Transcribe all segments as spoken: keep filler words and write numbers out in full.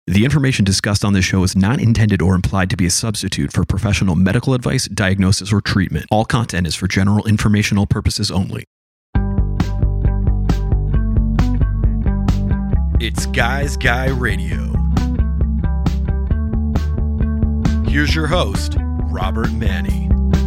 The information discussed on this show is not intended or implied to be a substitute for professional medical advice, diagnosis, or treatment. All content is for general informational purposes only. It's Guys Guy Radio. Here's your host, Robert Manny.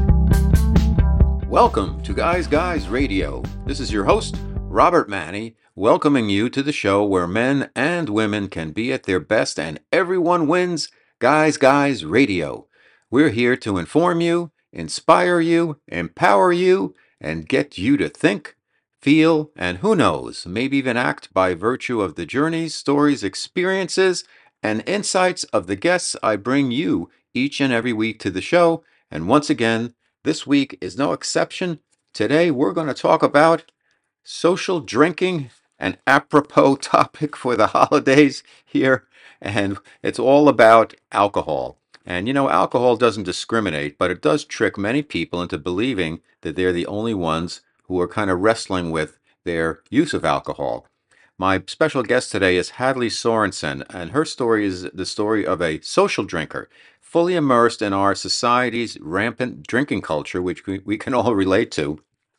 Welcome to Guys Guys Radio. This is your host, Robert Manny, welcoming you to the show where men and women can be at their best and everyone wins. Guys Guys Radio. We're here to inform you, inspire you, empower you, and get you to think, feel, and who knows, maybe even act by virtue of the journeys, stories, experiences, and insights of the guests I bring you each and every week to the show. And once again, this week is no exception. Today we're going to talk about social drinking, an apropos topic for the holidays here, and it's all about alcohol. And you know, alcohol doesn't discriminate, but it does trick many people into believing that they're the only ones who are kind of wrestling with their use of alcohol. My special guest today is Hadley Sorensen, and her story is the story of a social drinker, fully immersed in our society's rampant drinking culture, which we, we can all relate to.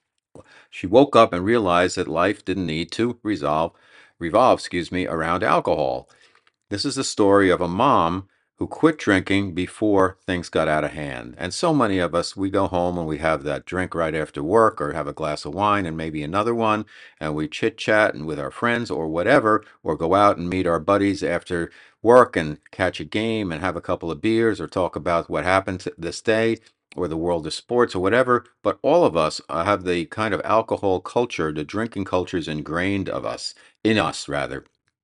She woke up and realized that life didn't need to resolve, revolve, excuse me, around alcohol. This is the story of a mom who quit drinking before things got out of hand. And so many of us, we go home and we have that drink right after work, or have a glass of wine and maybe another one, and we chit-chat and with our friends or whatever, or go out and meet our buddies after work and catch a game and have a couple of beers or talk about what happened this day, or the world of sports or whatever, but all of us uh, have the kind of alcohol culture, the drinking culture is ingrained of us, in us rather.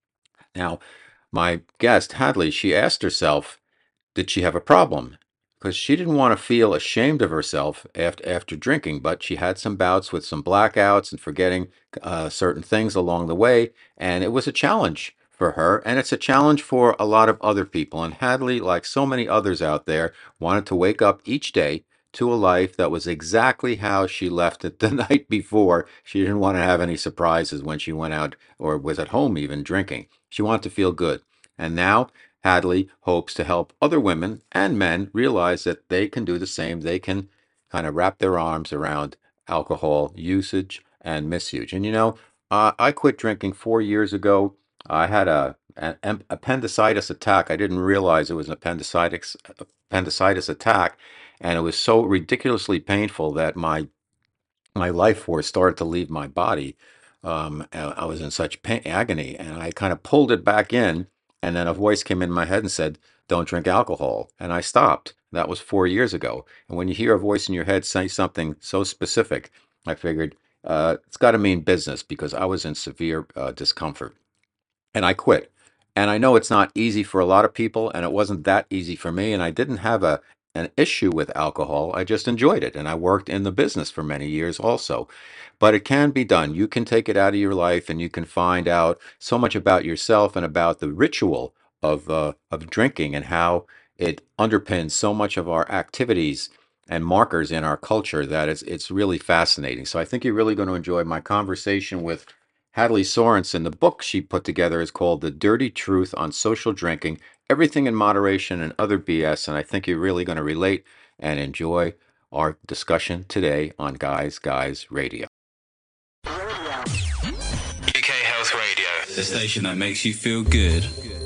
Now, my guest, Hadley, she asked herself, did she have a problem? Because she didn't want to feel ashamed of herself after, after drinking, but she had some bouts with some blackouts and forgetting uh, certain things along the way, and it was a challenge for her, and it's a challenge for a lot of other people. And Hadley, like so many others out there, wanted to wake up each day to a life that was exactly how she left it the night before. She didn't want to have any surprises when she went out or was at home even drinking. She wanted to feel good. And now Hadley hopes to help other women and men realize that they can do the same. They can kind of wrap their arms around alcohol usage and misuse. And you know, uh, I quit drinking four years ago. I had a an appendicitis attack. I didn't realize it was an appendicitis appendicitis attack, and it was so ridiculously painful that my my life force started to leave my body. Um, and I was in such pain, agony, and I kind of pulled it back in, and then a voice came in my head and said, "Don't drink alcohol," and I stopped. That was four years ago. And when you hear a voice in your head say something so specific, I figured uh, it's got to mean business, because I was in severe uh, discomfort. And I quit. And I know it's not easy for a lot of people, and it wasn't that easy for me. And I didn't have a an issue with alcohol. I just enjoyed it. And I worked in the business for many years also. But it can be done. You can take it out of your life, and you can find out so much about yourself and about the ritual of uh, of drinking and how it underpins so much of our activities and markers in our culture that it's it's really fascinating. So I think you're really going to enjoy my conversation with Hadley Sorensen. The book she put together is called The Dirty Truth on Social Drinking, Everything in Moderation and Other B S, and I think you're really going to relate and enjoy our discussion today on Guys Guys Radio. U K Health Radio, the station that makes you feel good.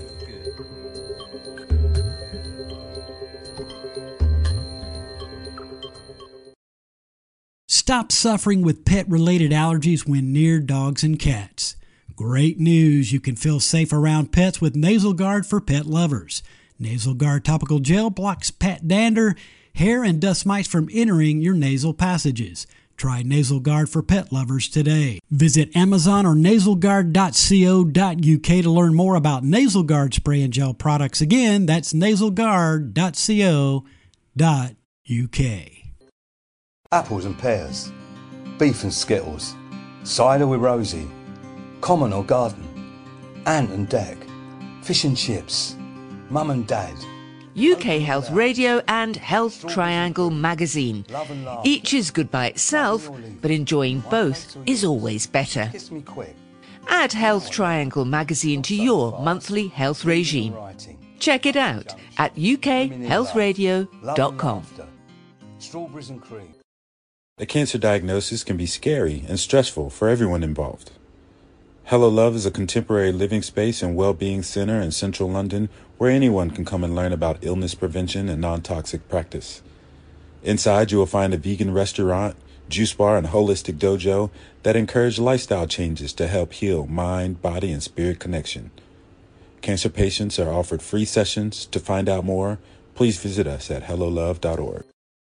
Stop suffering with pet-related allergies when near dogs and cats. Great news! You can feel safe around pets with Nasal Guard for pet lovers. Nasal Guard topical gel blocks pet dander, hair, and dust mites from entering your nasal passages. Try Nasal Guard for pet lovers today. Visit Amazon or nasal guard dot co dot U K to learn more about Nasal Guard spray and gel products. Again, that's nasal guard dot co dot U K. Apples and pears, beef and skittles, cider with Rosie, common or garden, ant and deck, fish and chips, mum and dad. U K Health Radio and Health Triangle magazine. Each is good by itself, but enjoying both is always better. Kiss me quick. Add Health Triangle magazine to your monthly health regime. Check it out at u k health radio dot com. Strawberries and cream. A cancer diagnosis can be scary and stressful for everyone involved. Hello Love is a contemporary living space and well-being center in central London where anyone can come and learn about illness prevention and non-toxic practice. Inside, you will find a vegan restaurant, juice bar, and holistic dojo that encourage lifestyle changes to help heal mind, body, and spirit connection. Cancer patients are offered free sessions. To find out more, please visit us at hello love dot org.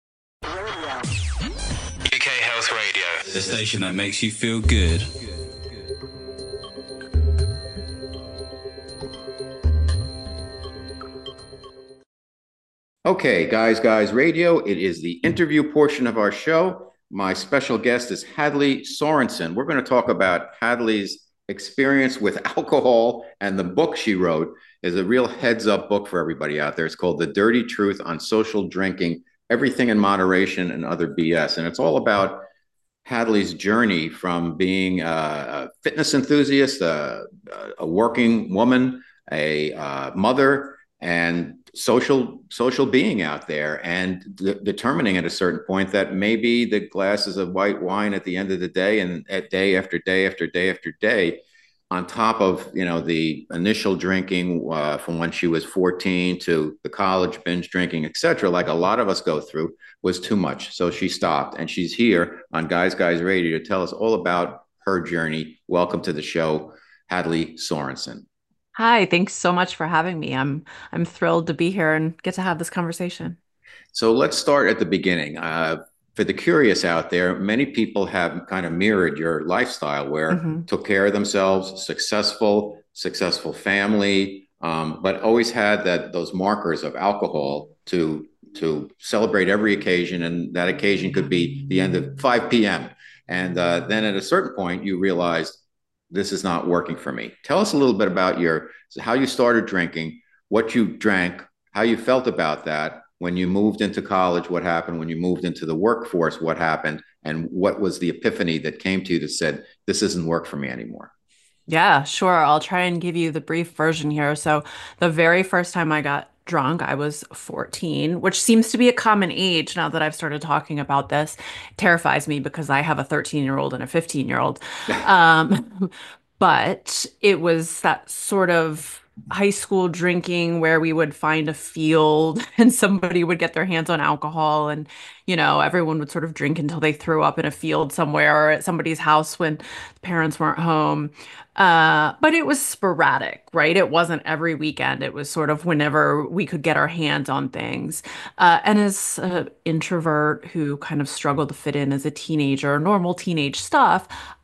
U K Health Radio, the station that makes you feel good. Okay, Guys Guys Radio, it is the interview portion of our show. My special guest is Hadley Sorensen. We're going to talk about Hadley's experience with alcohol, and the book she wrote is a real heads-up book for everybody out there. It's called The Dirty Truth on Social Drinking, Everything in Moderation and Other B S. And it's all about Hadley's journey from being a fitness enthusiast, a, a working woman, a uh, mother, and social social being out there, and de- determining at a certain point that maybe the glasses of white wine at the end of the day, and at day after day after day after day, on top of, you know, the initial drinking uh, from when she was fourteen to the college binge drinking, et cetera, like a lot of us go through, was too much. So she stopped, and she's here on Guys Guys Radio to tell us all about her journey. Welcome to the show, Hadley Sorensen. Hi, thanks so much for having me. I'm I'm thrilled to be here and get to have this conversation. So let's start at the beginning. Uh, for the curious out there, many people have kind of mirrored your lifestyle, where mm-hmm. took care of themselves, successful, successful family, um, but always had that those markers of alcohol to to celebrate every occasion, and that occasion could be the end of five p.m. And uh, then at a certain point, you realized, this is not working for me. Tell us a little bit about your, how you started drinking, what you drank, how you felt about that, when you moved into college, what happened, when you moved into the workforce, what happened, and what was the epiphany that came to you that said, this doesn't work for me anymore? Yeah, sure. I'll try and give you the brief version here. So the very first time I got drunk, I was fourteen, which seems to be a common age now that I've started talking about this. It terrifies me because I have a thirteen-year-old and a fifteen-year-old. Um, but it was that sort of high school drinking where we would find a field and somebody would get their hands on alcohol, and, you know, everyone would sort of drink until they threw up in a field somewhere or at somebody's house when the parents weren't home. Uh, but it was sporadic, right? It wasn't every weekend. It was sort of whenever we could get our hands on things. Uh, and as an introvert who kind of struggled to fit in as a teenager, normal teenage stuff,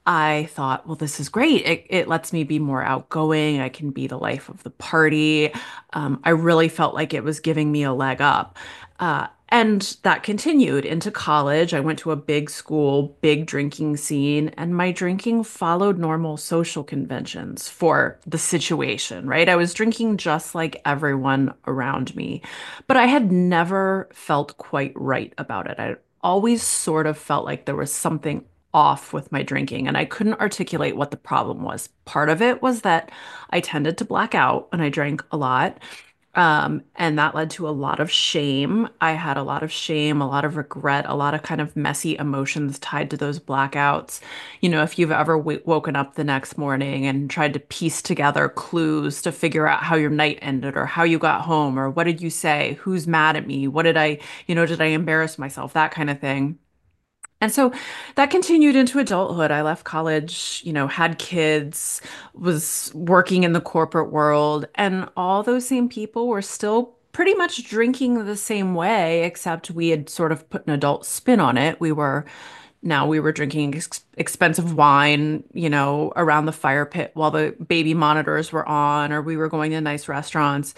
I thought, well, this is great. It, it lets me be more outgoing. I can be the life of the party. Um, I really felt like it was giving me a leg up. Uh, and that continued into college. I went to a big school, big drinking scene, and my drinking followed normal social conventions for the situation, right? I was drinking just like everyone around me, but I had never felt quite right about it. I always sort of felt like there was something off with my drinking, and I couldn't articulate what the problem was. Part of it was that I tended to black out and I drank a lot. Um, and that led to a lot of shame. I had a lot of shame, a lot of regret, a lot of kind of messy emotions tied to those blackouts. You know, if you've ever w- woken up the next morning and tried to piece together clues to figure out how your night ended or how you got home or what did you say, who's mad at me, what did I, you know, did I embarrass myself, that kind of thing. And so that continued into adulthood. I left college, you know, had kids, was working in the corporate world, and all those same people were still pretty much drinking the same way, except we had sort of put an adult spin on it. We were now we were drinking ex- expensive wine, you know, around the fire pit while the baby monitors were on, or we were going to nice restaurants.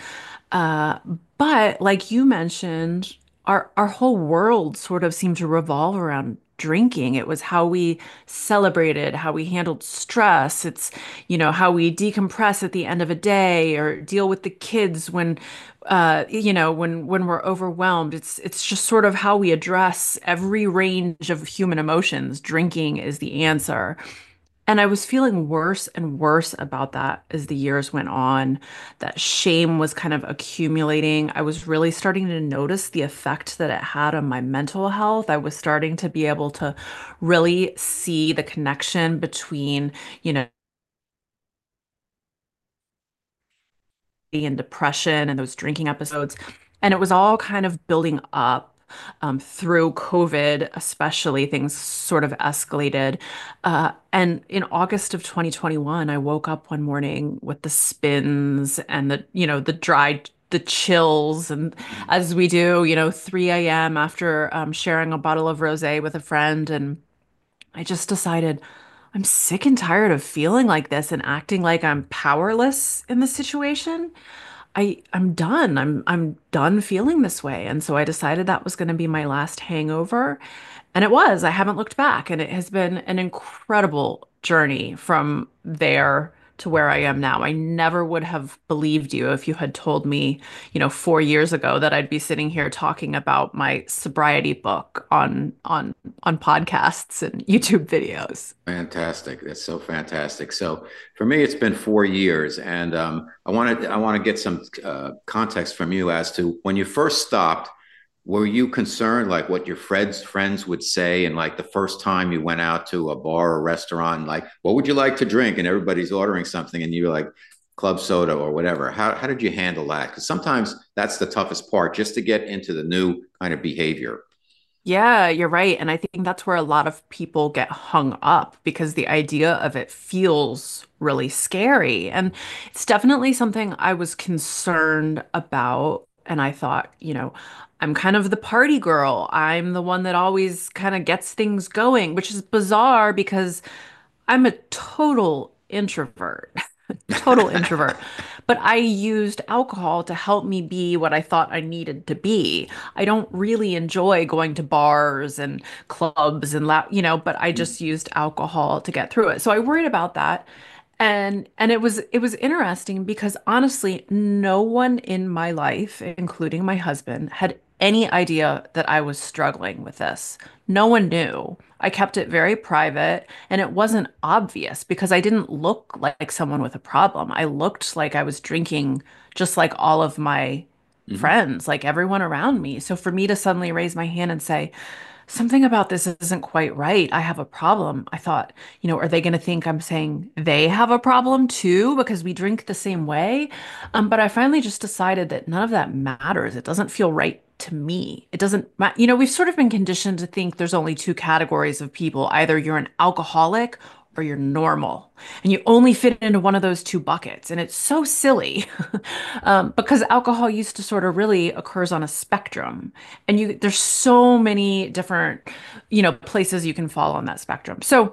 Uh, but like you mentioned, our our whole world sort of seemed to revolve around drinking. It was how we celebrated, how we handled stress. It's, you know, how we decompress at the end of a day or deal with the kids when, uh, you know, when when we're overwhelmed. It's it's just sort of how we address every range of human emotions. Drinking is the answer. And I was feeling worse and worse about that as the years went on. That shame was kind of accumulating. I was really starting to notice the effect that it had on my mental health. I was starting to be able to really see the connection between, you know, and depression and those drinking episodes. And it was all kind of building up um, through COVID, especially things sort of escalated. Uh, and in August of twenty twenty-one, I woke up one morning with the spins and the, you know, the dry, the chills. And as we do, you know, three a m after um, sharing a bottle of rosé with a friend. And I just decided I'm sick and tired of feeling like this and acting like I'm powerless in the situation. I I'm done. I'm I'm done feeling this way. And so I decided that was going to be my last hangover. And it was. I haven't looked back, and it has been an incredible journey from there to where I am now. I never would have believed you if you had told me, you know, four years ago that I'd be sitting here talking about my sobriety book on on on podcasts and YouTube videos. Fantastic. That's so fantastic. So for me, it's been four years, and um, I wanted I want to get some uh, context from you as to when you first stopped. Were you concerned, like what your friends friends would say, and like the first time you went out to a bar or restaurant, like what would you like to drink, and everybody's ordering something, and you're like club soda or whatever? How how did you handle that? Because sometimes that's the toughest part, just to get into the new kind of behavior. Yeah, you're right. And I think that's where a lot of people get hung up because the idea of it feels really scary. And it's definitely something I was concerned about. And I thought, you know, I'm kind of the party girl. I'm the one that always kind of gets things going, which is bizarre because I'm a total introvert, total introvert. But I used alcohol to help me be what I thought I needed to be. I don't really enjoy going to bars and clubs and la you know, but I just used alcohol to get through it. So I worried about that. And and it was it was interesting because honestly, no one in my life, including my husband, had any idea that I was struggling with this. No one knew. I kept it very private and it wasn't obvious because I didn't look like someone with a problem. I looked like I was drinking just like all of my Mhm. friends, like everyone around me. So for me to suddenly raise my hand and say, something about this isn't quite right. I have a problem. I thought, you know, are they going to think I'm saying they have a problem too because we drink the same way? Um, but I finally just decided that none of that matters. It doesn't feel right to me. It doesn't ma You know, we've sort of been conditioned to think there's only two categories of people. Either you're an alcoholic or you're normal. And you only fit into one of those two buckets. And it's so silly um, because alcohol used to sort of really occurs on a spectrum. And you there's so many different, you know, places you can fall on that spectrum. So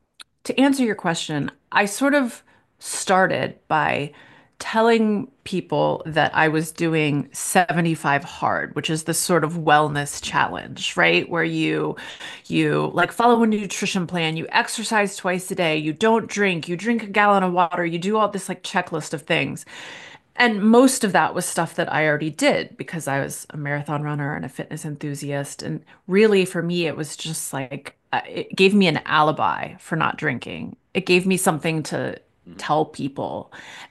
to answer your question, I sort of started by telling people that I was doing seventy-five hard, which is this sort of wellness challenge, right? Where you you like follow a nutrition plan, you exercise twice a day, you don't drink, you drink a gallon of water, you do all this like checklist of things. And most of that was stuff that I already did because I was a marathon runner and a fitness enthusiast. And really, for me, it was just like, uh, it gave me an alibi for not drinking. It gave me something to tell people.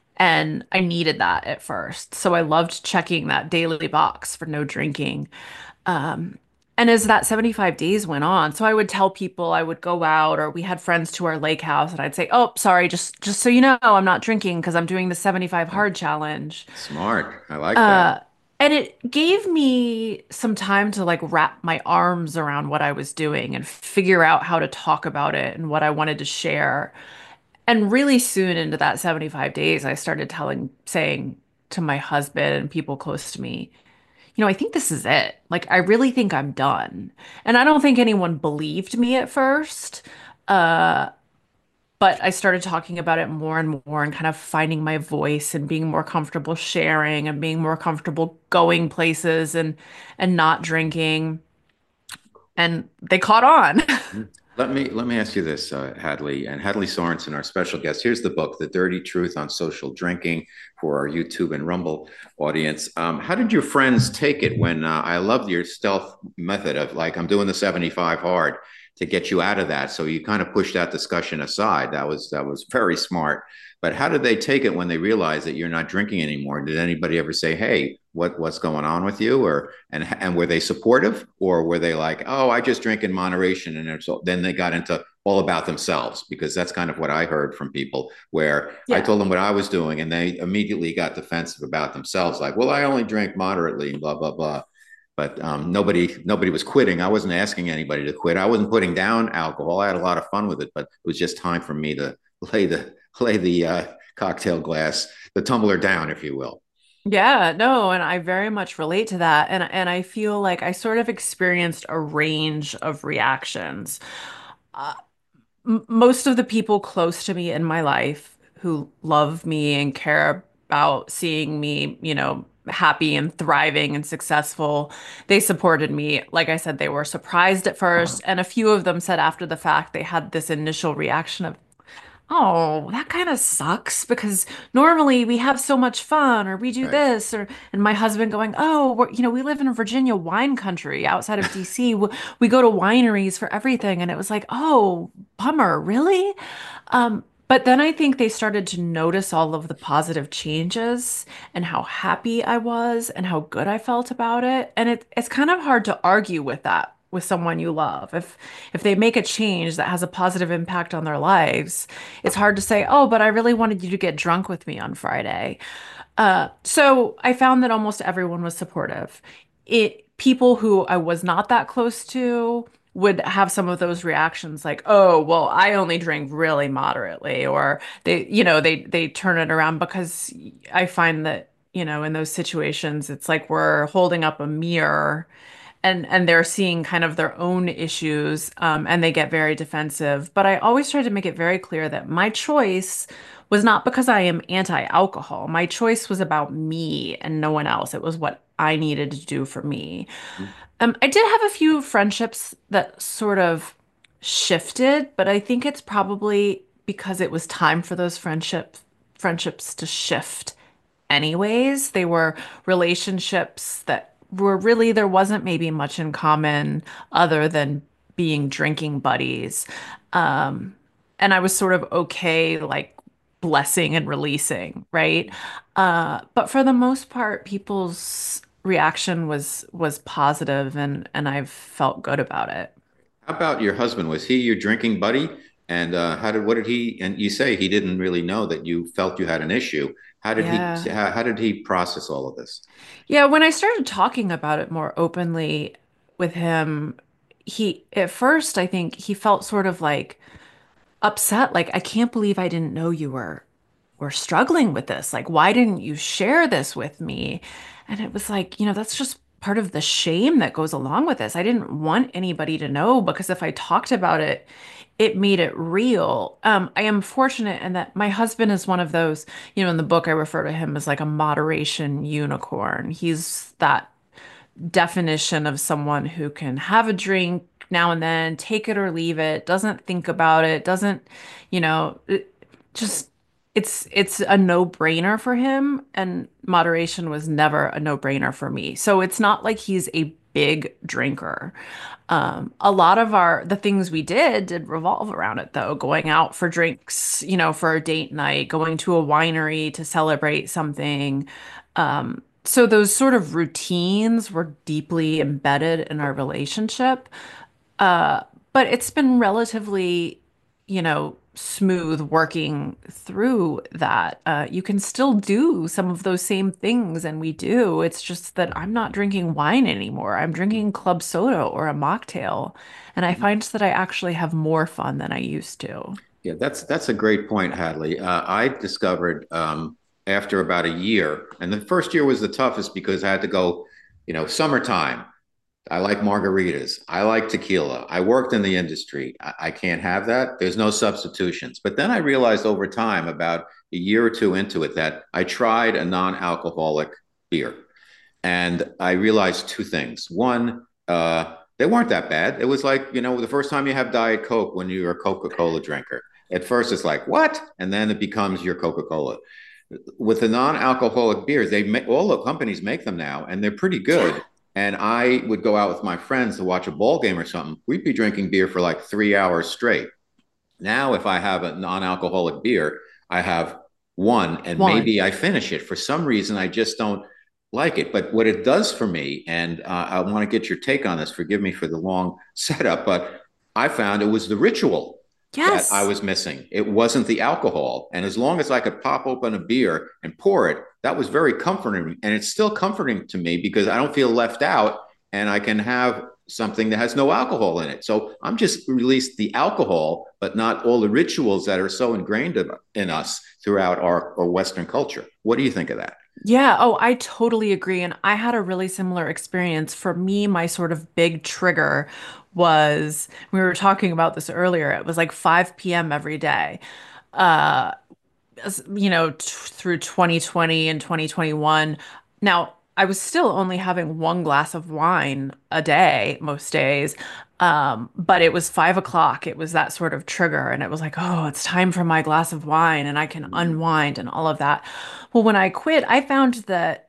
And I needed that at first. So I loved checking that daily box for no drinking. Um, and as that seventy-five days went on, so I would tell people I would go out or we had friends to our lake house and I'd say, "Oh, sorry, just just so you know, I'm not drinking because I'm doing the seventy-five hard challenge." Smart. I like that. Uh, and it gave me some time to like wrap my arms around what I was doing and figure out how to talk about it and what I wanted to share. And really soon into that seventy-five days, I started telling, saying to my husband and people close to me, you know, I think this is it. Like, I really think I'm done. And I don't think anyone believed me at first. Uh, but I started talking about it more and more and kind of finding my voice and being more comfortable sharing and being more comfortable going places and and not drinking. And they caught on. Let me let me ask you this, uh, Hadley and Hadley Sorensen, our special guest. Here's the book, The Dirty Truth on Social Drinking, for our YouTube and Rumble audience. Um, how did your friends take it when uh, I loved your stealth method of like, I'm doing the seventy-five hard. to get you out of that. So you kind of pushed that discussion aside. That was that was very smart. But how did they take it when they realized that you're not drinking anymore? Did anybody ever say, "Hey, what what's going on with you?" Or and and were they supportive, or were they like, "Oh, I just drink in moderation," and it's, then they got into all about themselves? Because that's kind of what I heard from people, where yeah. I told them what I was doing, and they immediately got defensive about themselves, like, "Well, I only drink moderately," and blah blah blah. But um, nobody nobody was quitting. I wasn't asking anybody to quit. I wasn't putting down alcohol. I had a lot of fun with it, but it was just time for me to lay the lay the uh, cocktail glass, the tumbler down, if you will. Yeah, no, and I very much relate to that. And and I feel like I sort of experienced a range of reactions. Uh, m- most of the people close to me in my life who love me and care about seeing me, you know, happy and thriving and successful, they supported me. Like I said, they were surprised at first, and a few of them said after the fact they had this initial reaction of, oh, that kind of sucks because normally we have so much fun or we do Right. this or and my husband going, oh, we're, you know, we live in a Virginia wine country outside of D C. We, we go to wineries for everything. And it was like, oh, bummer, really? Um, but then I think they started to notice all of the positive changes and how happy I was and how good I felt about it. And it, it's kind of hard to argue with that with someone you love. If if they make a change that has a positive impact on their lives, it's hard to say, oh, but I really wanted you to get drunk with me on Friday. Uh, so I found that almost everyone was supportive. It people who I was not that close to would have some of those reactions like, oh, well, I only drink really moderately, or they, you know, they they turn it around because I find that, you know, in those situations, it's like we're holding up a mirror and and they're seeing kind of their own issues, um, and they get very defensive. But I always try to make it very clear that my choice was not because I am anti-alcohol. My choice was about me and no one else. It was what I needed to do for me. Um, I did have a few friendships that sort of shifted, but I think it's probably because it was time for those friendship friendships to shift anyways. They were relationships that were really, there wasn't maybe much in common other than being drinking buddies. Um, and I was sort of okay, like blessing and releasing, right? Uh, but for the most part, people's reaction was was positive and and I've felt good about it. How about your husband? Was he your drinking buddy? And uh, how did what did he? And you say he didn't really know that you felt you had an issue. How did Yeah. he? How, how did he process all of this? Yeah, when I started talking about it more openly with him, he at first I think he felt sort of like upset, like I can't believe I didn't know you were were struggling with this. Like, why didn't you share this with me? And it was like, you know, that's just part of the shame that goes along with this. I didn't want anybody to know because if I talked about it, it made it real. Um, I am fortunate in that my husband is one of those, you know, in the book I refer to him as like a moderation unicorn. He's that definition of someone who can have a drink now and then, take it or leave it, doesn't think about it, doesn't, you know, it, just it's it's a no-brainer for him, and moderation was never a no-brainer for me. So it's not like he's a big drinker. Um, a lot of our the things we did did revolve around it though, going out for drinks, you know, for a date night, going to a winery to celebrate something. Um, so those sort of routines were deeply embedded in our relationship. Uh, but it's been relatively, you know, smooth working through that. Uh, you can still do some of those same things, and we do. It's just that I'm not drinking wine anymore. I'm drinking club soda or a mocktail, and I find that I actually have more fun than I used to. Yeah, that's that's a great point, Hadley. Uh, I discovered um, after about a year, and the first year was the toughest because I had to go, you know, summertime. I like margaritas. I like tequila. I worked in the industry. I, I can't have that. There's no substitutions. But then I realized over time, about a year or two into it, that I tried a non-alcoholic beer. And I realized two things. One, uh, they weren't that bad. It was like, you know, the first time you have Diet Coke when you're a Coca-Cola drinker. At first, it's like, what? And then it becomes your Coca-Cola. With the non-alcoholic beers, they make all the companies make them now, and they're pretty good. and I would go out with my friends to watch a ball game or something, we'd be drinking beer for like three hours straight. Now, if I have a non-alcoholic beer, I have one and One. maybe I finish it. For some reason, I just don't like it. But what it does for me, and uh, I want to get your take on this, forgive me for the long setup, but I found it was the ritual that I Yes. was missing. It wasn't the alcohol. And as long as I could pop open a beer and pour it, that was very comforting. And it's still comforting to me because I don't feel left out and I can have something that has no alcohol in it. So I'm just released the alcohol, but not all the rituals that are so ingrained in us throughout our, our Western culture. What do you think of that? Yeah, oh, I totally agree. And I had a really similar experience. For me, my sort of big trigger was we were talking about this earlier. It was like five p m every day. Uh, as- you know, t through twenty twenty and twenty twenty-one. Now, I was still only having one glass of wine a day most days. Um, but it was five o'clock. It was that sort of trigger. And it was like, oh, it's time for my glass of wine and I can unwind and all of that. Well, when I quit, I found that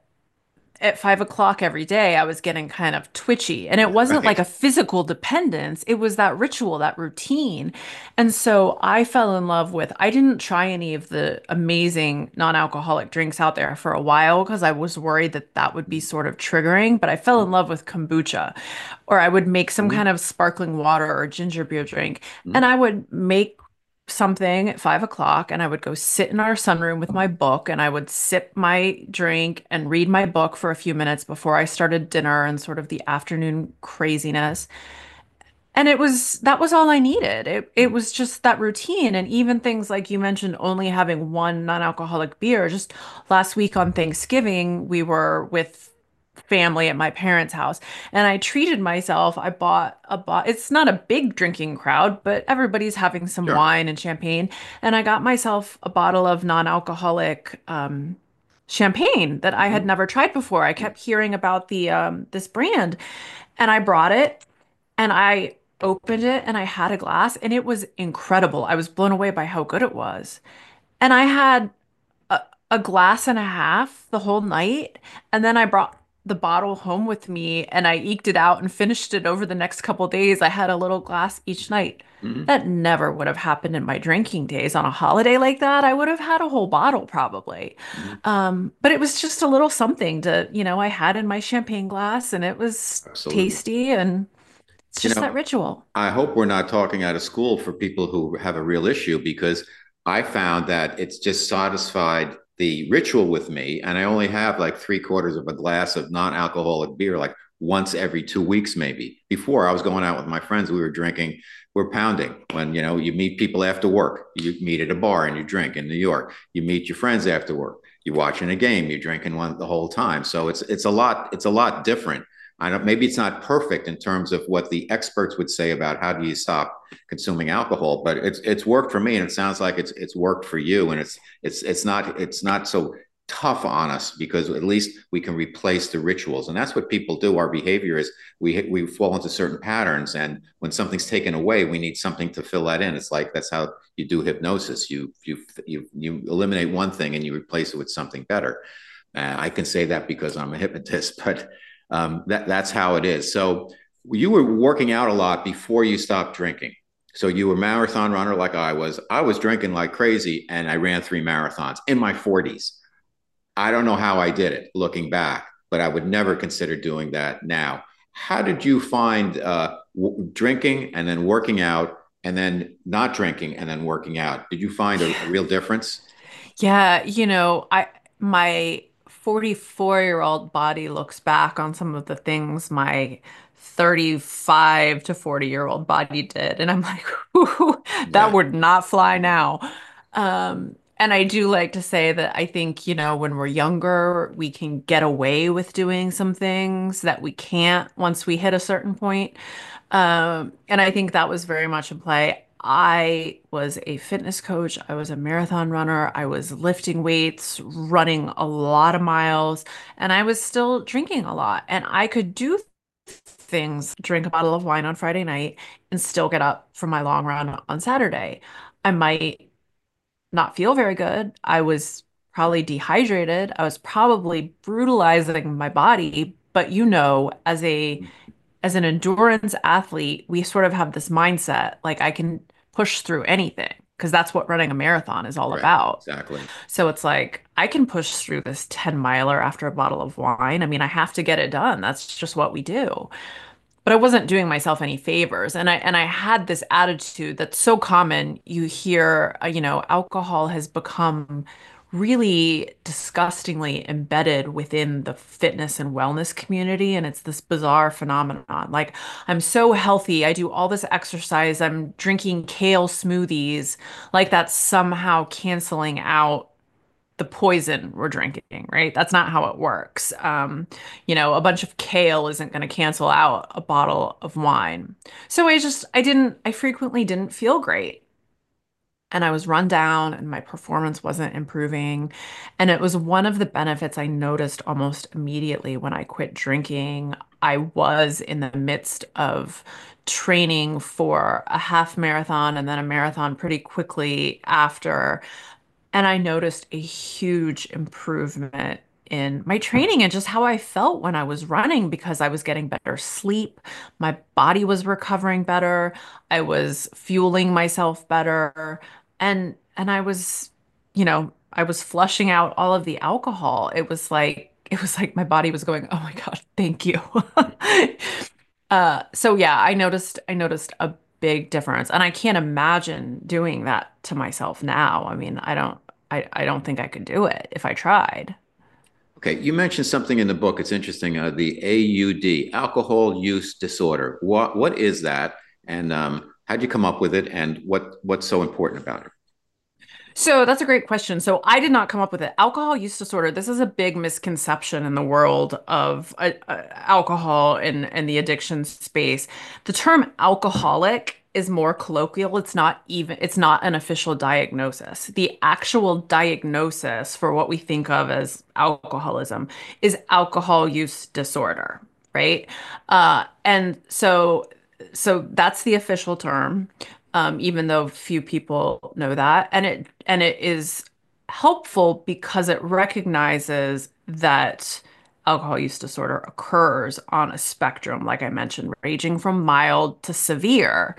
at five o'clock every day, I was getting kind of twitchy. And it wasn't like Right. a physical dependence, it was that ritual, that routine. And so I fell in love with, I didn't try any of the amazing non-alcoholic drinks out there for a while because I was worried that that would be sort of triggering. But I fell in love with kombucha, or I would make some kind Mm-hmm. of sparkling water or ginger beer drink. And Mm-hmm. I would make something at five o'clock and I would go sit in our sunroom with my book and I would sip my drink and read my book for a few minutes before I started dinner and sort of the afternoon craziness. And it was that was all I needed. It it was just that routine. And even things like you mentioned only having one non-alcoholic beer. Just last week on Thanksgiving, we were with family at my parents' house and I treated myself. I bought a bot it's not a big drinking crowd, but everybody's having some Sure. wine and champagne. And I got myself a bottle of non-alcoholic um champagne that I had Mm-hmm. never tried before. I kept hearing about the um this brand and I brought it and I opened it and I had a glass and it was incredible. I was blown away by how good it was. And I had a, a glass and a half the whole night. And then I brought the bottle home with me and I eked it out and finished it over the next couple days. I had a little glass each night. Mm-hmm. That never would have happened in my drinking days. On a holiday like that, I would have had a whole bottle probably. Mm-hmm. Um, but it was just a little something to, you know, I had in my champagne glass and it was Absolutely. tasty and it's You just know, that ritual. I hope we're not talking out of school for people who have a real issue because I found that it's just satisfied the ritual with me. And I only have like three quarters of a glass of non alcoholic beer, like once every two weeks, maybe. Before I was going out with my friends, we were drinking, we're pounding. When, you know, you meet people after work, you meet at a bar and you drink in New York, you meet your friends after work, you're watching a game, you're drinking one the whole time. So it's, it's a lot, it's a lot different. I don't, maybe it's not perfect in terms of what the experts would say about how do you stop consuming alcohol, but it's it's worked for me, and it sounds like it's it's worked for you, and it's it's it's not it's not so tough on us because at least we can replace the rituals, and that's what people do. Our behavior is we we fall into certain patterns, and when something's taken away, we need something to fill that in. It's like that's how you do hypnosis. You you you you eliminate one thing and you replace it with something better. Uh, I can say that because I'm a hypnotist, but um, that that's how it is. So you were working out a lot before you stopped drinking. So you were a marathon runner like I was. I was drinking like crazy, and I ran three marathons in my forties. I don't know how I did it looking back, but I would never consider doing that now. How did you find uh, w- drinking and then working out, and then not drinking and then working out? Did you find a, a real difference? Yeah, you know, I my forty-four-year-old body looks back on some of the things my thirty-five to forty-year-old body did, and I'm like, "Ooh, that Yeah. would not fly now." Um, and I do like to say that I think, you know, when we're younger, we can get away with doing some things that we can't once we hit a certain point. Um, and I think that was very much in play. I was a fitness coach. I was a marathon runner. I was lifting weights, running a lot of miles, and I was still drinking a lot. And I could do things, drink a bottle of wine on Friday night and still get up for my long run on Saturday. I might not feel very good. I was probably dehydrated. I was probably brutalizing my body, But you know, as a as an endurance athlete, we sort of have this mindset like I can push through anything because that's what running a marathon is all Right. about. Exactly. So it's like I can push through this ten miler after a bottle of wine. I mean, I have to get it done. That's just what we do. But I wasn't doing myself any favors. And I and I had this attitude that's so common. You hear, uh, you know, alcohol has become really disgustingly embedded within the fitness and wellness community. And it's this bizarre phenomenon. Like, I'm so healthy. I do all this exercise. I'm drinking kale smoothies. Like, that's somehow canceling out the poison we're drinking, right? That's not how it works. Um, you know, a bunch of kale isn't going to cancel out a bottle of wine. So I just, I didn't, I frequently didn't feel great. And I was run down and my performance wasn't improving. And it was one of the benefits I noticed almost immediately when I quit drinking. I was in the midst of training for a half marathon and then a marathon pretty quickly after. And I noticed a huge improvement in my training and just how I felt when I was running because I was getting better sleep. My body was recovering better. I was fueling myself better. And and I was, you know, I was flushing out all of the alcohol. It was like it was like my body was going, "Oh my God, thank you." Uh, so yeah, I noticed I noticed a big difference, and I can't imagine doing that to myself now. I mean, I don't I, I don't think I could do it if I tried. Okay, you mentioned something in the book. It's interesting. Uh, the A U D, alcohol use disorder. What what is that? And um, how'd you come up with it? And what what's so important about it? So that's a great question. So I did not come up with it. Alcohol use disorder. This is a big misconception in the world of uh, uh, alcohol and and the addiction space. The term alcoholic is more colloquial. It's not even, it's not an official diagnosis. The actual diagnosis for what we think of as alcoholism is alcohol use disorder, right? Uh, and so so that's the official term, um, even though few people know that. And it and it is helpful because it recognizes that alcohol use disorder occurs on a spectrum, like I mentioned, ranging from mild to severe.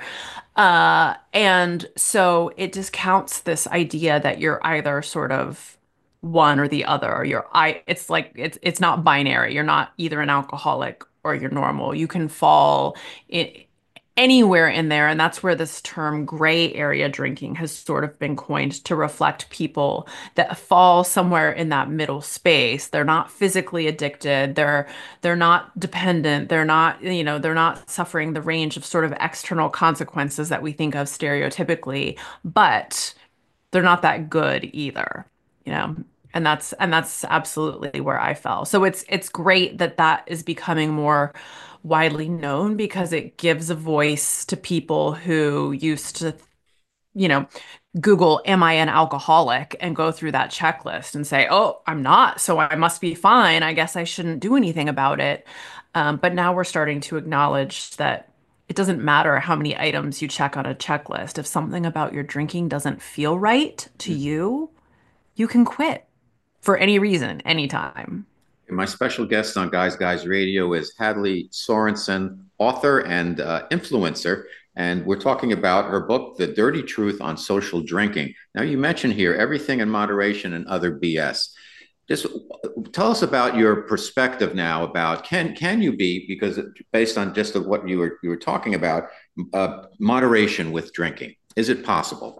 Uh, and so it discounts this idea that you're either sort of one or the other, or you're I it's like it's it's not binary. You're not either an alcoholic or you're normal. You can fall in anywhere in there. And that's where this term gray area drinking has sort of been coined to reflect people that fall somewhere in that middle space. They're not physically addicted. They're they're not dependent. They're not, you know, they're not suffering the range of sort of external consequences that we think of stereotypically, but they're not that good either, you know. And that's and that's absolutely where I fell. So it's it's great that that is becoming more widely known because it gives a voice to people who used to, you know, Google, am I an alcoholic? And go through that checklist and say, oh, I'm not, so I must be fine. I guess I shouldn't do anything about it. Um, but now we're starting to acknowledge that it doesn't matter how many items you check on a checklist. If something about your drinking doesn't feel right to you, you can quit for any reason, anytime. My special guest on Guys Guys Radio is Hadley Sorensen, author and uh, influencer. And we're talking about her book, The Dirty Truth on Social Drinking. Now, you mentioned here everything in moderation and other B S. Just tell us about your perspective now about can can you be, because based on just what you were you were talking about, uh, moderation with drinking. Is it possible?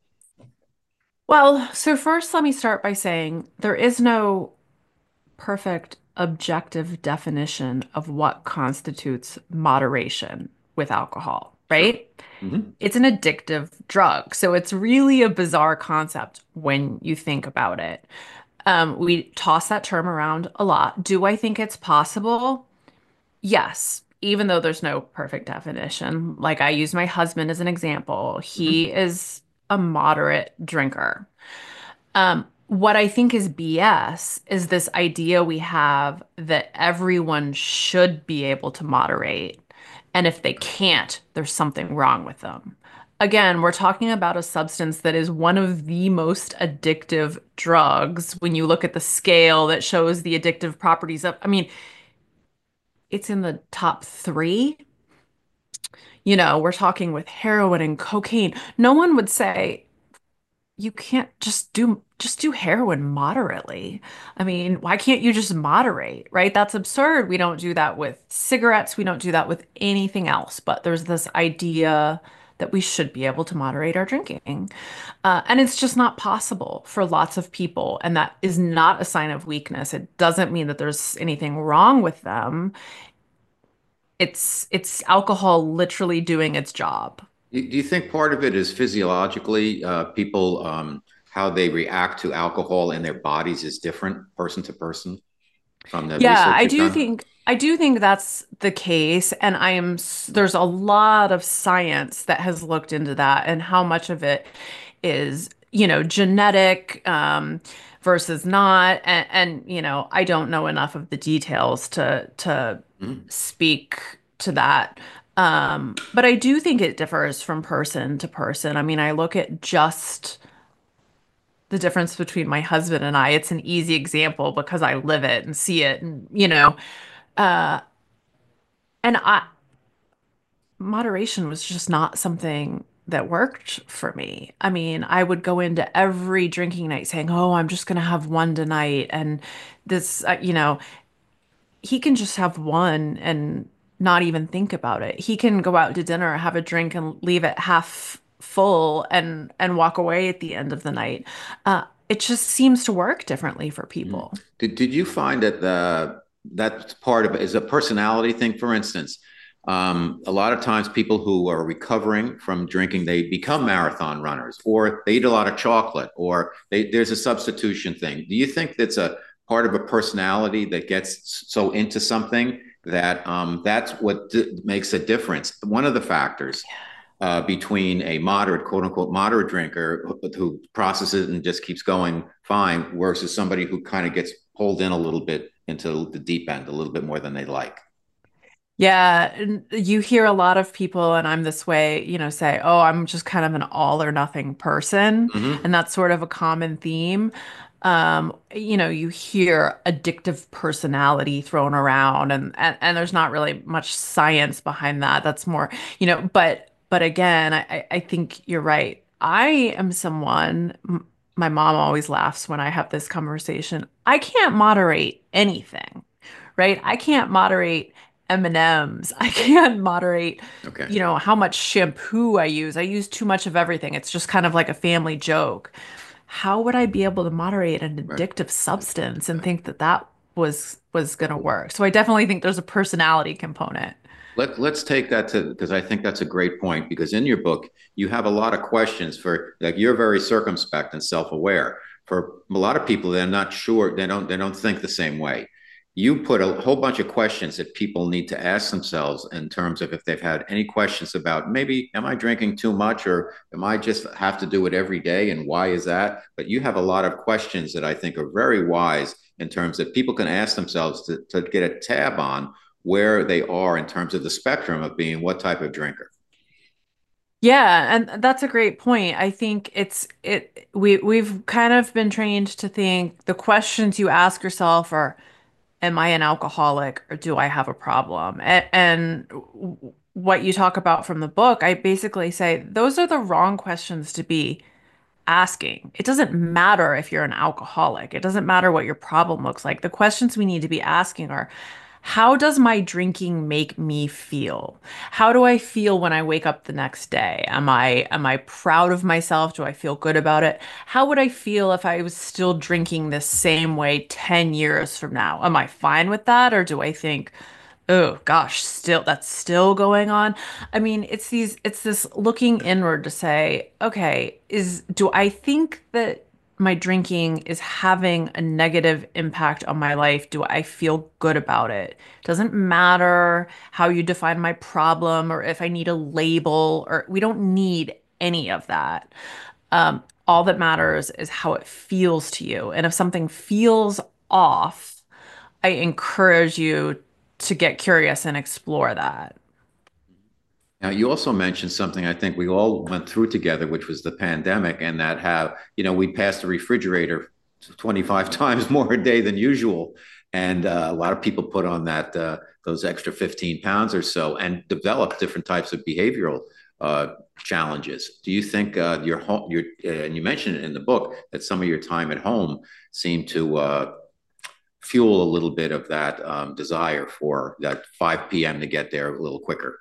Well, so first, let me start by saying there is no perfect objective definition of what constitutes moderation with alcohol, right? Sure. Mm-hmm. It's an addictive drug. So it's really a bizarre concept when you think about it. Um, we toss that term around a lot. Do I think it's possible? Yes, even though there's no perfect definition. Like, I use my husband as an example. He Mm-hmm. is a moderate drinker. Um, what I think is B S is this idea we have that everyone should be able to moderate. And if they can't, there's something wrong with them. Again, we're talking about a substance that is one of the most addictive drugs when you look at the scale that shows the addictive properties of, I mean, it's in the top three. You know, we're talking with heroin and cocaine. No one would say you can't just do just do heroin moderately. I mean, why can't you just moderate, right? That's absurd. We don't do that with cigarettes. We don't do that with anything else. But there's this idea that we should be able to moderate our drinking. Uh, and it's just not possible for lots of people. And that is not a sign of weakness. It doesn't mean that there's anything wrong with them. It's it's alcohol literally doing its job. Do you think part of it is physiologically, uh, people, um, how they react to alcohol in their bodies is different person to person from the Yeah, research I you've do done? think I do think that's the case, and I am s- there's a lot of science that has looked into that and how much of it is, you know, genetic um, versus not, and, and you know, I don't know enough of the details to to Mhm. speak to that. Um, but I do think it differs from person to person. I mean, I look at just the difference between my husband and I. It's an easy example because I live it and see it, and you know. Uh, and I moderation was just not something that worked for me. I mean, I would go into every drinking night saying, "Oh, I'm just going to have one tonight." And this, uh, you know, he can just have one and not even think about it. He can go out to dinner, have a drink, and leave it half full and and walk away at the end of the night. Uh, it just seems to work differently for Mm. people. Did, did you find that the, that's part of it is a personality thing? For instance, um, a lot of times people who are recovering from drinking, they become marathon runners or they eat a lot of chocolate or they, there's a substitution thing. Do you think that's a part of a personality that gets so into something that um, that's what d- makes a difference? One of the factors uh, between a moderate, quote unquote, moderate drinker who, who processes it and just keeps going fine versus somebody who kind of gets pulled in a little bit into the deep end, a little bit more than they like. Yeah, and you hear a lot of people, and I'm this way, you know, say, "Oh, I'm just kind of an all or nothing person," Mm-hmm. and that's sort of a common theme. Um, you know, you hear addictive personality thrown around, and, and and there's not really much science behind that. That's more, you know, but but again, I I I think you're right. I am someone. m- My mom always laughs when I have this conversation. I can't moderate anything, right? I can't moderate M and M's. I can't moderate, Okay. you know, how much shampoo I use. I use too much of everything. It's just kind of like a family joke. How would I be able to moderate an Right. addictive substance and think that that was was going to work? So I definitely think there's a personality component. Let, let's take that to, because I think that's a great point. Because in your book, you have a lot of questions for, like, you're very circumspect and self-aware. For a lot of people, they're not sure, they don't, they don't think the same way. You put a whole bunch of questions that people need to ask themselves in terms of if they've had any questions about maybe, am I drinking too much or am I just have to do it every day and why is that? But you have a lot of questions that I think are very wise in terms that people can ask themselves to, to get a tab on where they are in terms of the spectrum of being what type of drinker. Yeah, and that's a great point. I think it's it we we've kind of been trained to think the questions you ask yourself are, am I an alcoholic or do I have a problem? And, and what you talk about from the book, I basically say those are the wrong questions to be asking. It doesn't matter if you're an alcoholic. It doesn't matter what your problem looks like. The questions we need to be asking are, how does my drinking make me feel? How do I feel when I wake up the next day? Am I am I proud of myself? Do I feel good about it? How would I feel if I was still drinking the same way ten years from now? Am I fine with that, or do I think, oh gosh, still that's still going on? I mean, it's these it's this looking inward to say, okay, is do I think that my drinking is having a negative impact on my life? Do I feel good about it? Doesn't matter how you define my problem or if I need a label, or we don't need any of that. Um, all that matters is how it feels to you. And if something feels off, I encourage you to get curious and explore that. Now, you also mentioned something I think we all went through together, which was the pandemic, and that have, you know, we passed the refrigerator twenty-five times more a day than usual. And uh, a lot of people put on that uh, those extra fifteen pounds or so and develop different types of behavioral uh, challenges. Do you think uh, your home, your, uh, and you mentioned it in the book that some of your time at home seemed to uh, fuel a little bit of that um, desire for that five p m to get there a little quicker?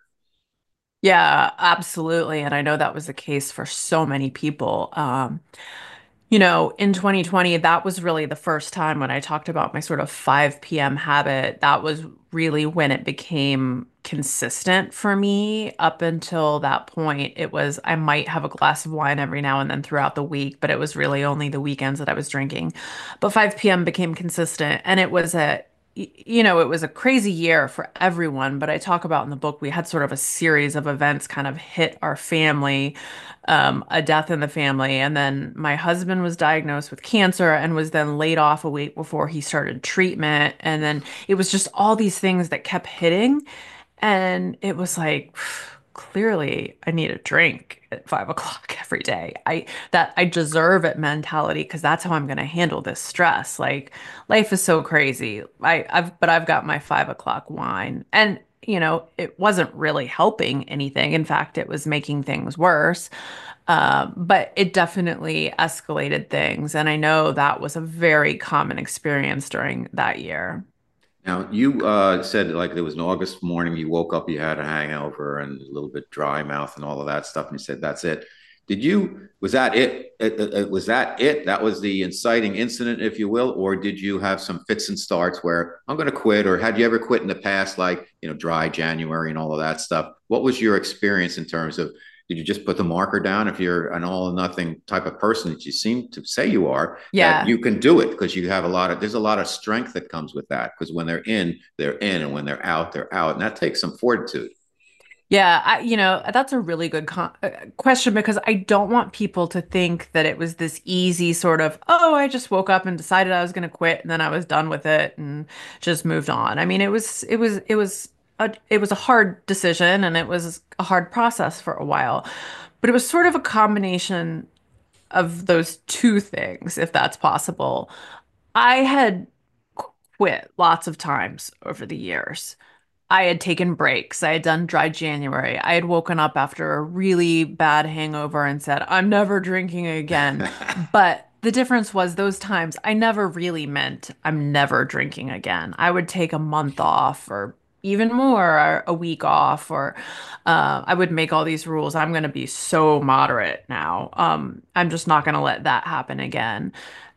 Yeah, absolutely. And I know that was the case for so many people. Um, you know, in twenty twenty, that was really the first time when I talked about my sort of five p m habit. That was really when it became consistent for me. Up until that point, it was I might have a glass of wine every now and then throughout the week, but it was really only the weekends that I was drinking. But five p m became consistent, and it was a y- you know, it was a crazy year for everyone, but I talk about in the book, we had sort of a series of events kind of hit our family, um, a death in the family. And then my husband was diagnosed with cancer and was then laid off a week before he started treatment. And then it was just all these things that kept hitting. And it was like, clearly I need a drink at five o'clock every day. I that I deserve it mentality because that's how I'm gonna handle this stress. Like life is so crazy. I, I've but I've got my five o'clock wine. And you know, it wasn't really helping anything. In fact, it was making things worse. Um, but it definitely escalated things. And I know that was a very common experience during that year. Now, you uh, said like there was an August morning, you woke up, you had a hangover and a little bit dry mouth and all of that stuff, and you said, that's it. Did you, was that it? It- it- it- Was that it? That was the inciting incident, if you will? Or did you have some fits and starts where I'm going to quit? Or had you ever quit in the past, like, you know, dry January and all of that stuff? What was your experience in terms of, did you just put the marker down if you're an all or nothing type of person that you seem to say you are, that Yeah. you can do it because you have a lot of, there's a lot of strength that comes with that because when they're in, they're in, and when they're out, they're out, and that takes some fortitude. Yeah, I, you know, that's a really good con uh, question because I don't want people to think that it was this easy sort of, oh, I just woke up and decided I was going to quit and then I was done with it and just moved on. I mean, it was it was it was a it was a hard decision and it was a hard process for a while. But it was sort of a combination of those two things, if that's possible. I had quit lots of times over the years. I had taken breaks. I had done dry January. I had woken up after a really bad hangover and said, I'm never drinking again. But the difference was those times I never really meant I'm never drinking again. I would take a month off or even more, or a week off, or uh, I would make all these rules. I'm going to be so moderate now. Um, I'm just not going to let that happen again.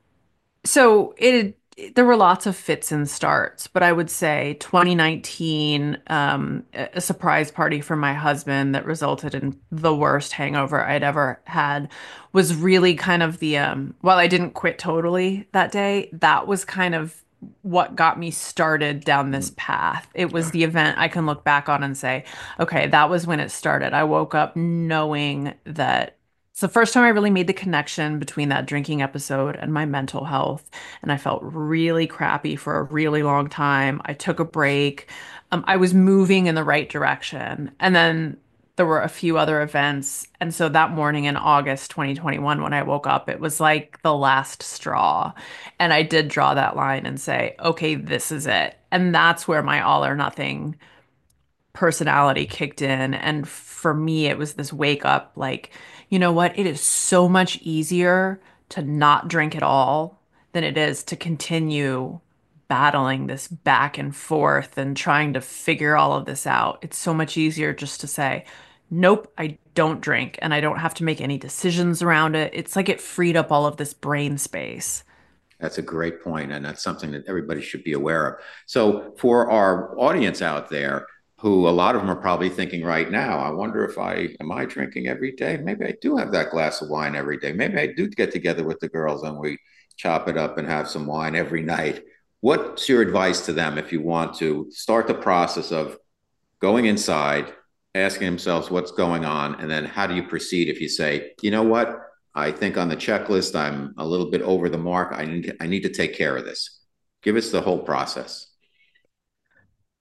So it there were lots of fits and starts, but I would say twenty nineteen, um, a a surprise party for my husband that resulted in the worst hangover I'd ever had was really kind of the um, while I didn't quit totally that day, that was kind of what got me started down this path. It was the event I can look back on and say, okay, that was when it started. I woke up knowing that it's the first time I really made the connection between that drinking episode and my mental health. And I felt really crappy for a really long time. I took a break. Um, I was moving in the right direction. And then there were a few other events. And so that morning in August twenty twenty-one, when I woke up, it was like the last straw. And I did draw that line and say, okay, this is it. And that's where my all or nothing personality kicked in. And for me, it was this wake up like, you know what? It is so much easier to not drink at all than it is to continue battling this back and forth and trying to figure all of this out. It's so much easier just to say, nope, I don't drink and I don't have to make any decisions around it. It's like it freed up all of this brain space. That's a great point, and that's something that everybody should be aware of. So, for our audience out there, who a lot of them are probably thinking right now, I wonder if I am I drinking every day? Maybe I do have that glass of wine every day. Maybe I do get together with the girls and we chop it up and have some wine every night. What's your advice to them if you want to start the process of going inside, asking themselves what's going on, and then how do you proceed if you say, you know what, I think on the checklist I'm a little bit over the mark. I need I need to take care of this. Give us the whole process.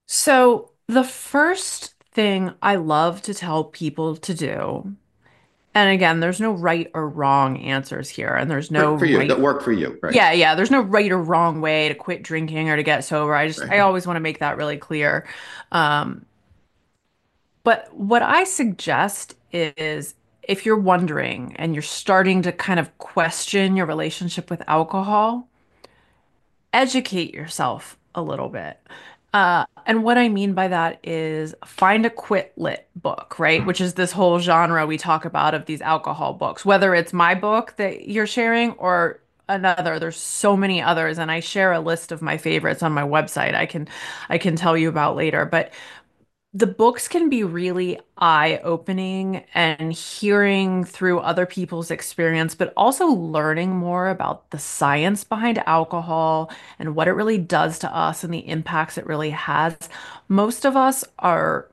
So, the first thing I love to tell people to do And again, there's no right or wrong answers here. And there's no for, for you right... that work for you. Right. Yeah, yeah. There's no right or wrong way to quit drinking or to get sober. I just, Right. I always want to make that really clear. Um, but what I suggest is if you're wondering and you're starting to kind of question your relationship with alcohol, educate yourself a little bit. Uh, and what I mean by that is find a quit lit book, right? Which is this whole genre we talk about of these alcohol books, whether it's my book that you're sharing or another. There's so many others, and I share a list of my favorites on my website. I can I can tell you about later, but the books can be really eye-opening, and hearing through other people's experience, but also learning more about the science behind alcohol and what it really does to us and the impacts it really has. Most of us are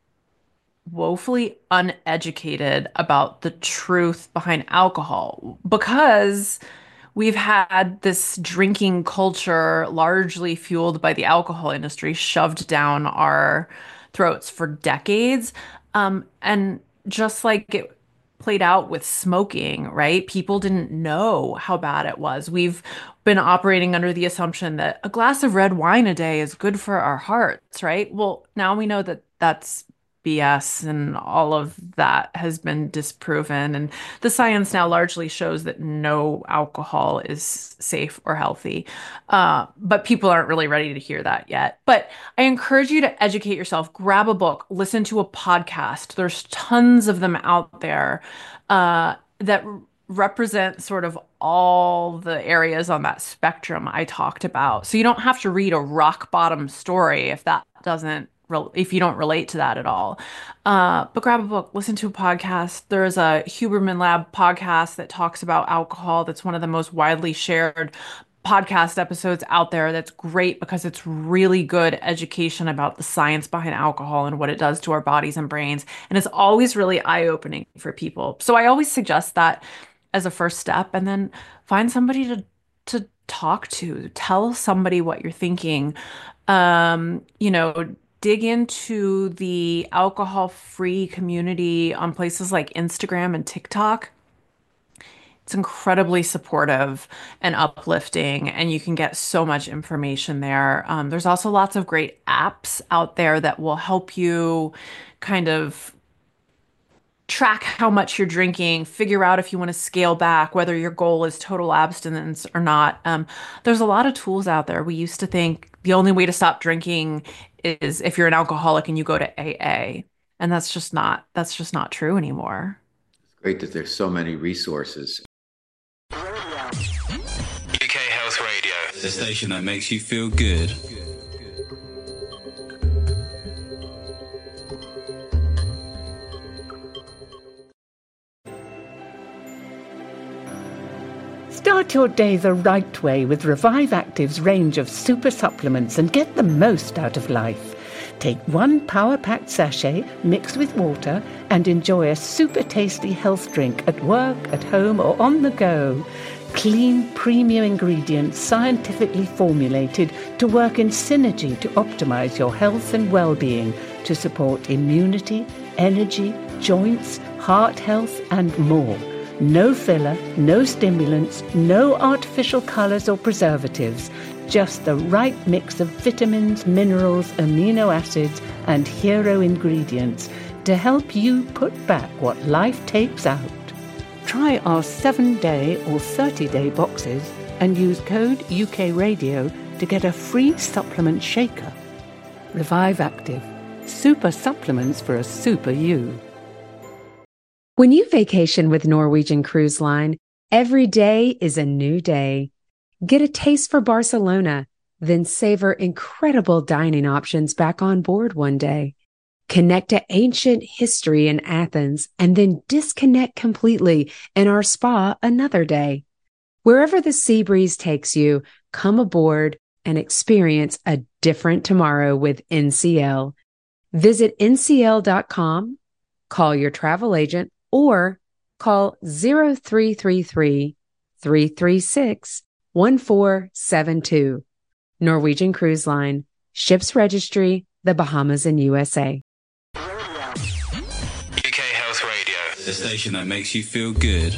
woefully uneducated about the truth behind alcohol because we've had this drinking culture largely fueled by the alcohol industry shoved down our throats for decades. Um, and just like it played out with smoking, right? People didn't know how bad it was. We've been operating under the assumption that a glass of red wine a day is good for our hearts, right? Well, now we know that that's B S, and all of that has been disproven. And the science now largely shows that no alcohol is safe or healthy. Uh, but people aren't really ready to hear that yet. But I encourage you to educate yourself, grab a book, listen to a podcast. There's tons of them out there uh, that represent sort of all the areas on that spectrum I talked about. So you don't have to read a rock bottom story if that doesn't if you don't relate to that at all. Uh, but grab a book, listen to a podcast. There's a Huberman Lab podcast that talks about alcohol. That's one of the most widely shared podcast episodes out there. That's great because it's really good education about the science behind alcohol and what it does to our bodies and brains. And it's always really eye-opening for people. So I always suggest that as a first step, and then find somebody to, to talk to. Tell somebody what you're thinking. Um, you know, dig into the alcohol-free community on places like Instagram and TikTok. It's incredibly supportive and uplifting, and you can get so much information there. Um, there's also lots of great apps out there that will help you kind of track how much you're drinking, figure out if you want to scale back, whether your goal is total abstinence or not. Um, there's a lot of tools out there. We used to think the only way to stop drinking is if you're an alcoholic and you go to A A. And that's just not, that's just not true anymore. It's great that there's so many resources. U K Health Radio, the station that makes you feel good. Start your day the right way with Revive Active's range of super supplements and get the most out of life. Take one power-packed sachet mixed with water and enjoy a super tasty health drink at work, at home, or on the go. Clean, premium ingredients scientifically formulated to work in synergy to optimize your health and well-being, to support immunity, energy, joints, heart health, and more. No filler, no stimulants, no artificial colors or preservatives. Just the right mix of vitamins, minerals, amino acids, and hero ingredients to help you put back what life takes out. Try our seven-day or thirty-day boxes and use code U K Radio to get a free supplement shaker. Revive Active. Super supplements for a super you. When you vacation with Norwegian Cruise Line, every day is a new day. Get a taste for Barcelona, then savor incredible dining options back on board one day. Connect to ancient history in Athens, and then disconnect completely in our spa another day. Wherever the sea breeze takes you, come aboard and experience a different tomorrow with N C L. Visit N C L dot com, call your travel agent, or call zero three three three, three three six, one four seven two. Norwegian Cruise Line, Ships Registry, the Bahamas and U S A. U K Health Radio, The station that makes you feel good.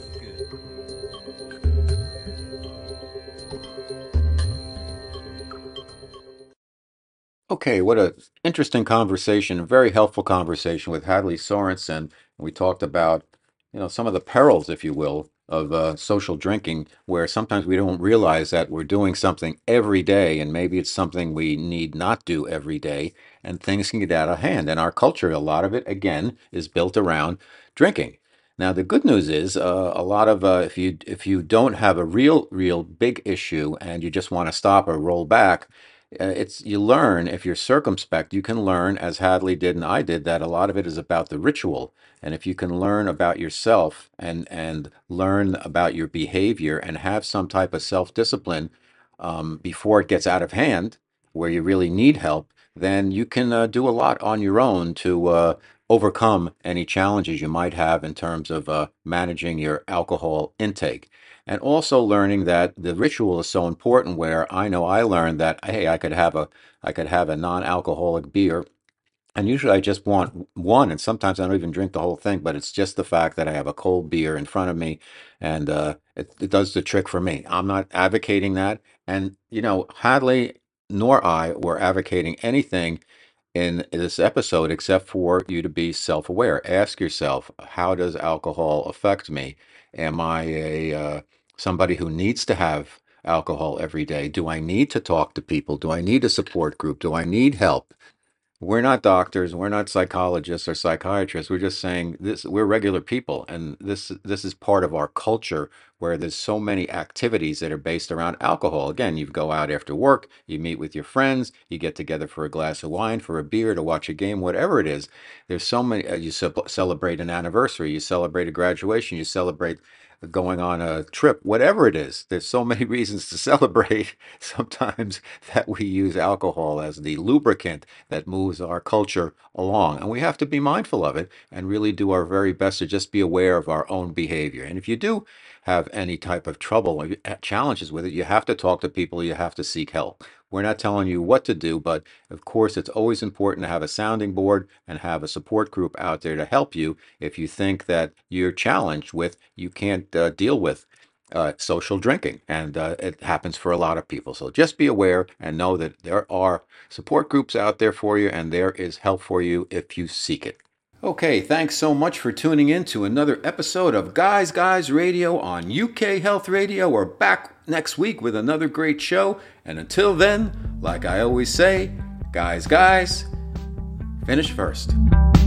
Okay, what a interesting conversation, a very helpful conversation with Hadley Sorensen. We talked about, you know, some of the perils, if you will, of uh, social drinking, where sometimes we don't realize that we're doing something every day, and maybe it's something we need not do every day, and things can get out of hand. And our culture, a lot of it, again, is built around drinking. Now, the good news is uh, a lot of uh, if you if you don't have a real, real big issue and you just want to stop or roll back, uh, it's you learn if you're circumspect, you can learn, as Hadley did and I did, that a lot of it is about the ritual. And if you can learn about yourself and and learn about your behavior and have some type of self-discipline um, before it gets out of hand, where you really need help, then you can uh, do a lot on your own to uh, overcome any challenges you might have in terms of uh, managing your alcohol intake. And also learning that the ritual is so important, where I know I learned that, hey, I could have a I could have a non-alcoholic beer, and usually I just want one, and sometimes I don't even drink the whole thing, but it's just the fact that I have a cold beer in front of me, and uh, it, it does the trick for me. I'm not advocating that. And, you know, Hadley nor I were advocating anything in this episode except for you to be self-aware. Ask yourself, how does alcohol affect me? Am I a uh, somebody who needs to have alcohol every day? Do I need to talk to people? Do I need a support group? Do I need help? We're not doctors, we're not psychologists or psychiatrists. We're just saying this, we're regular people, and this this is part of our culture, where there's so many activities that are based around alcohol. Again, you go out after work, you meet with your friends, you get together for a glass of wine, for a beer, to watch a game, whatever it is. There's so many, uh, you ce- celebrate an anniversary, you celebrate a graduation, you celebrate going on a trip, whatever it is. There's so many reasons to celebrate sometimes, that we use alcohol as the lubricant that moves our culture along. And we have to be mindful of it and really do our very best to just be aware of our own behavior. And if you do have any type of trouble or challenges with it, you have to talk to people, you have to seek help. We're not telling you what to do, but of course, it's always important to have a sounding board and have a support group out there to help you if you think that you're challenged with, you can't uh, deal with uh, social drinking. And uh, it happens for a lot of people. So just be aware and know that there are support groups out there for you, and there is help for you if you seek it. Okay, thanks so much for tuning in to another episode of Guys Guys Radio on U K Health Radio. We're back next week with another great show. And until then, like I always say, guys, guys, finish first.